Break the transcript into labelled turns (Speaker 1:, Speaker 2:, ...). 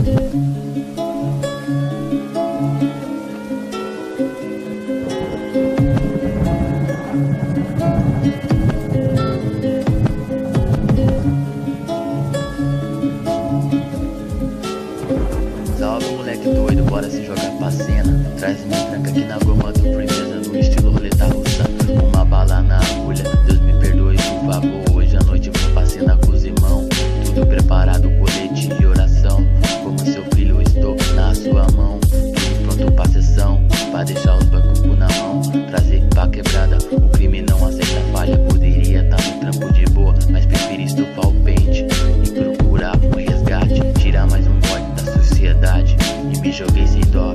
Speaker 1: Salve, moleque doido, bora se jogar pra cena. Traz minha tranca aqui na goma do Freemason, no estilo roleta russa, uma bala na agulha. Deus me perdoe, por favor, hoje à noite vou pra cena com os irmãos. Tudo preparado, colete e oração. Como seu filho, estou na sua mão. Tudo pronto pra sessão, pra deixar os bancos na mão. Trazer pra quebrada, o crime não aceita falha. Poderia tá no trampo de boa, mas preferi estufar o pente e procurar um resgate. Tirar mais um gole da sociedade e me joguei sem dó.